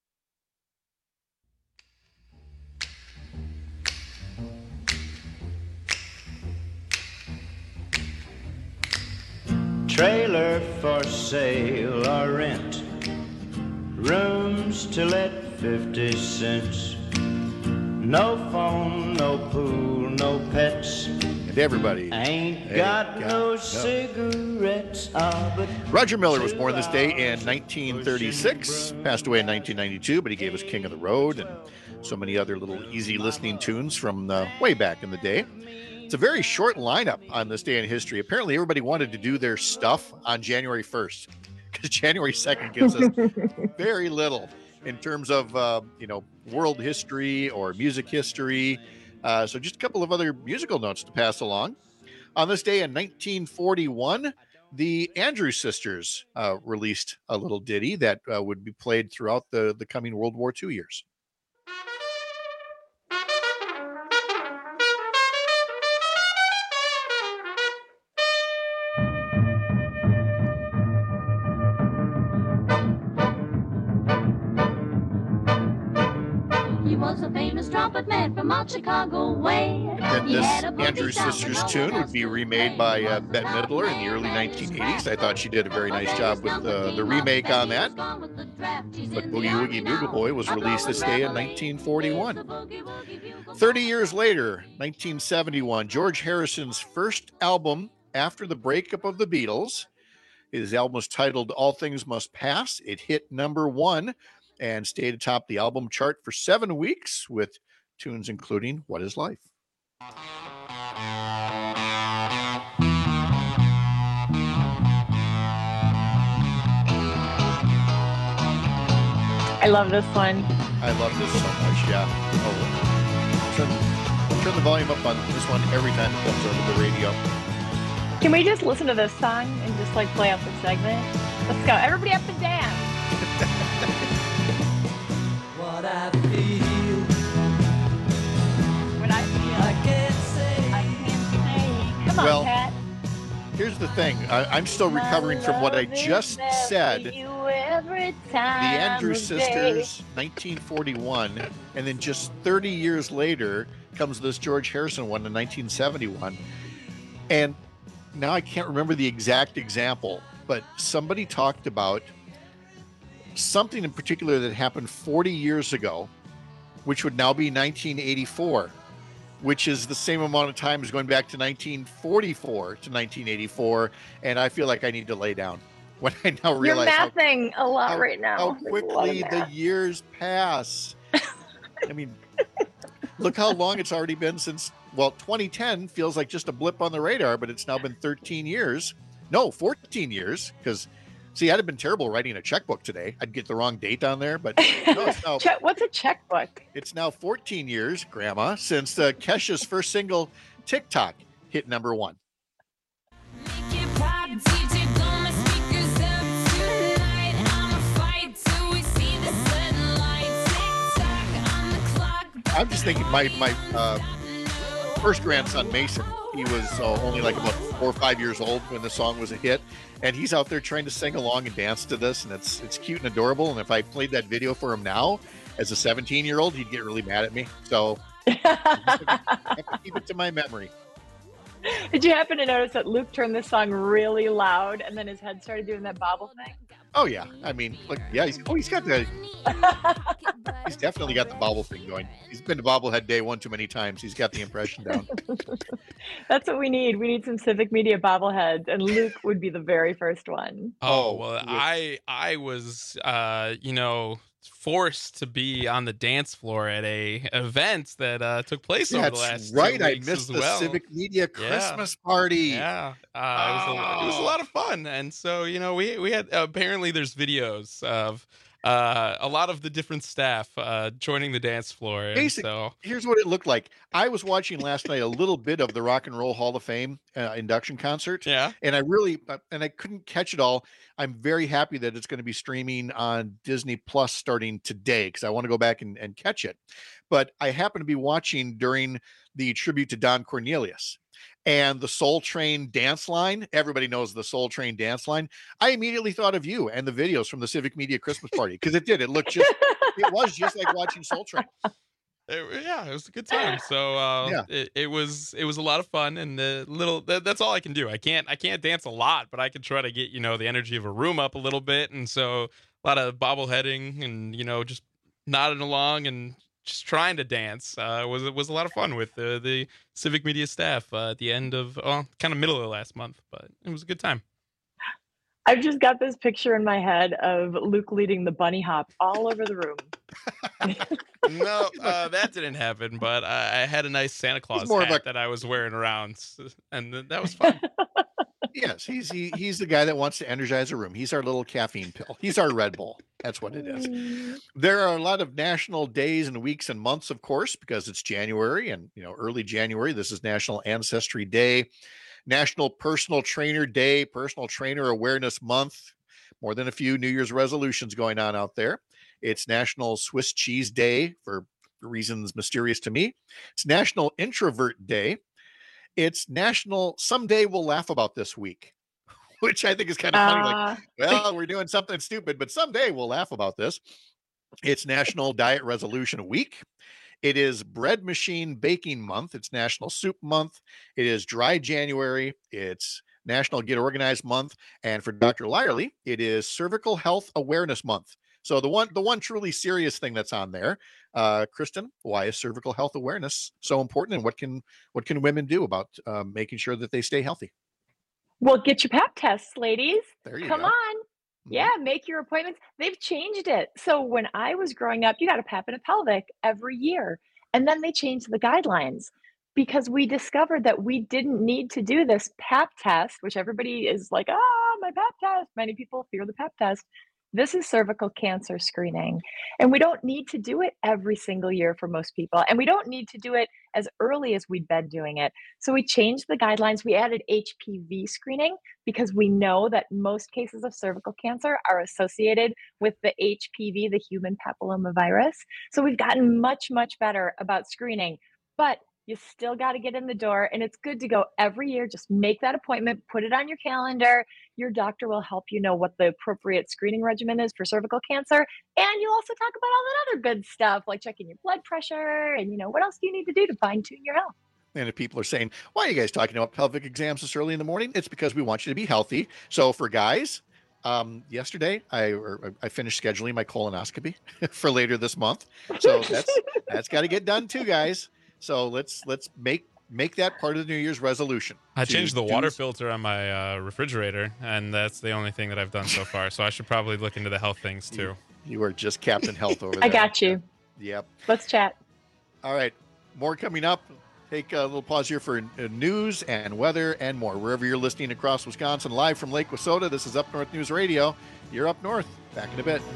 Trailer for sale or rent, rooms to let 50 cents. No phone, no pool, no pets. And everybody ain't got no cigarettes. But Roger Miller was born this day in 1936, passed away in 1992, but he gave us King of the Road and so many other little easy listening tunes from way back in the day. It's a very short lineup on this day in history. Apparently, everybody wanted to do their stuff on January 1st because January 2nd gives us very little in terms of, world history or music history. So just a couple of other musical notes to pass along. On this day in 1941, the Andrews Sisters released a little ditty that would be played throughout the coming World War II years. Was a famous trumpet man from out Chicago way. And this Andrews Sisters tune would be remade by Bette Midler in the early 1980s. I thought she did a very nice job with the remake on that. But Boogie Woogie Bugle Boy was released this day in 1941. 30 years later, 1971, George Harrison's first album after the breakup of the Beatles. His album was titled All Things Must Pass. It hit #1 and stayed atop the album chart for 7 weeks with tunes including What Is Life? I love this one. I love this so much, yeah. Oh, turn the volume up on this one every time it comes over the radio. Can we just listen to this song and just play out the segment? Let's go. Everybody up and dance. What I feel. What I feel. I can't say. Come on, Well, Pat. Here's the thing. I'm still recovering from what I just said. The The Andrews Sisters, 1941, and then just 30 years later comes this George Harrison one in 1971. And now I can't remember the exact example, but somebody talked about something in particular that happened 40 years ago, which would now be 1984, which is the same amount of time as going back to 1944 to 1984. And I feel like I need to lay down when I now realize You're mathing a lot right now. how quickly the years pass. I mean, look how long it's already been since, 2010 feels like just a blip on the radar, but it's now been 13 years. No, 14 years, because see, I'd have been terrible writing a checkbook today. I'd get the wrong date on there, but no, it's now, What's a checkbook? It's now 14 years, Grandma, since Kesha's first single, TikTok, hit #1. I'm just thinking my first grandson, Mason, he was only like about 4 or 5 years old when the song was a hit. And he's out there trying to sing along and dance to this. And it's cute and adorable. And if I played that video for him now as a 17-year-old, he'd get really mad at me. So I have to keep it to my memory. Did you happen to notice that Luke turned this song really loud and then his head started doing that bobble thing? Oh yeah, I mean, look, yeah, he's got the, he's definitely got the bobble thing going. He's been to Bobblehead Day one too many times. He's got the impression down. That's what we need. We need some Civic Media bobbleheads, and Luke would be the very first one. Oh well, I was forced to be on the dance floor at a event that took place over the last 2 weeks. I missed the Civic Media Christmas party. Yeah, it was a lot of fun, and so we had apparently there's videos of a lot of the different staff joining the dance floor. Basically, here's what it looked like. I was watching last night a little bit of the Rock and Roll Hall of Fame induction concert. Yeah. And I couldn't catch it all. I'm very happy that it's going to be streaming on Disney Plus starting today because I want to go back and catch it. But I happened to be watching during the tribute to Don Cornelius. And the Soul Train dance line, everybody knows the Soul Train dance line. I immediately thought of you and the videos from the Civic Media Christmas party because it was just like watching Soul Train. It was a good time. So it was a lot of fun, and that's all I can do. I can't dance a lot, but I can try to get the energy of a room up a little bit, and so a lot of bobbleheading and just nodding along and just trying to dance was a lot of fun with the Civic Media staff at the end of kind of middle of last month, but it was a good time. I've just got this picture in my head of Luke leading the bunny hop all over the room. No, that didn't happen, but I had a nice Santa Claus hat that I was wearing around, and that was fun. Yes, he's the guy that wants to energize a room. He's our little caffeine pill. He's our Red Bull. That's what it is. There are a lot of national days and weeks and months, of course, because it's January and early January. This is National Ancestry Day, National Personal Trainer Day, Personal Trainer Awareness Month. More than a few New Year's resolutions going on out there. It's National Swiss Cheese Day for reasons mysterious to me. It's National Introvert Day. It's National Someday We'll Laugh About This Week, which I think is kind of funny. Like, we're doing something stupid, but someday we'll laugh about this. It's National Diet Resolution Week. It is Bread Machine Baking Month. It's National Soup Month. It is Dry January. It's National Get Organized Month. And for Dr. Lyerly, it is Cervical Health Awareness Month. So the one truly serious thing that's on there, Kristen, why is cervical health awareness so important, and what can women do about making sure that they stay healthy? Well, get your Pap tests, ladies. There you Come go. on. Yeah, make your appointments. They've changed it. So when I was growing up, you got a Pap and a pelvic every year. And then they changed the guidelines because we discovered that we didn't need to do this Pap test, which everybody is like, my Pap test. Many people fear the Pap test. This is cervical cancer screening, and we don't need to do it every single year for most people, and we don't need to do it as early as we'd been doing it. So we changed the guidelines. We added HPV screening because we know that most cases of cervical cancer are associated with the HPV, the human papillomavirus. So we've gotten much, much better about screening, but you still got to get in the door, and it's good to go every year. Just make that appointment, put it on your calendar. Your doctor will help you know what the appropriate screening regimen is for cervical cancer. And you'll also talk about all that other good stuff, like checking your blood pressure and, what else do you need to do to fine tune your health? And if people are saying, why are you guys talking about pelvic exams this early in the morning? It's because we want you to be healthy. So for guys, yesterday I finished scheduling my colonoscopy for later this month. So that's got to get done too, guys. So let's make that part of the New Year's resolution. I changed the water filter on my refrigerator, and that's the only thing that I've done so far. So I should probably look into the health things too. You are just Captain Health over there. I got you. Yep. Let's chat. All right. More coming up. Take a little pause here for news and weather and more. Wherever you're listening across Wisconsin, live from Lake Wissota, this is Up North News Radio. You're Up North. Back in a bit.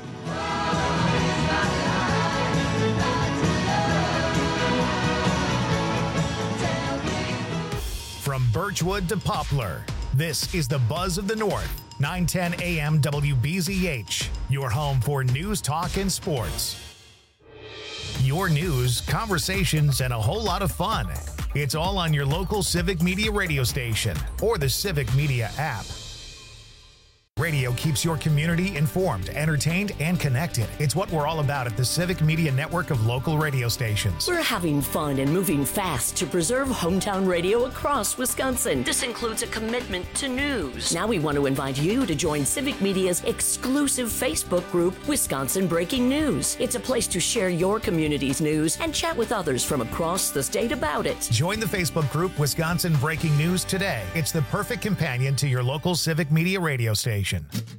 From Birchwood to Poplar, this is the Buzz of the North, 910 AM WBZH, your home for news, talk, and sports. Your news, conversations, and a whole lot of fun. It's all on your local Civic Media radio station or the Civic Media app. Radio keeps your community informed, entertained, and connected. It's what we're all about at the Civic Media Network of local radio stations. We're having fun and moving fast to preserve hometown radio across Wisconsin. This includes a commitment to news. Now we want to invite you to join Civic Media's exclusive Facebook group, Wisconsin Breaking News. It's a place to share your community's news and chat with others from across the state about it. Join the Facebook group Wisconsin Breaking News today. It's the perfect companion to your local Civic Media radio station.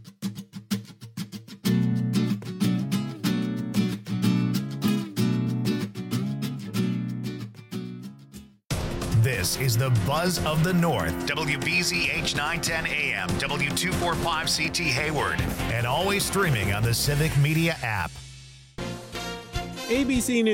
This is the Buzz of the North, WBZH 910 AM, W245CT Hayward, and always streaming on the Civic Media app. ABC News.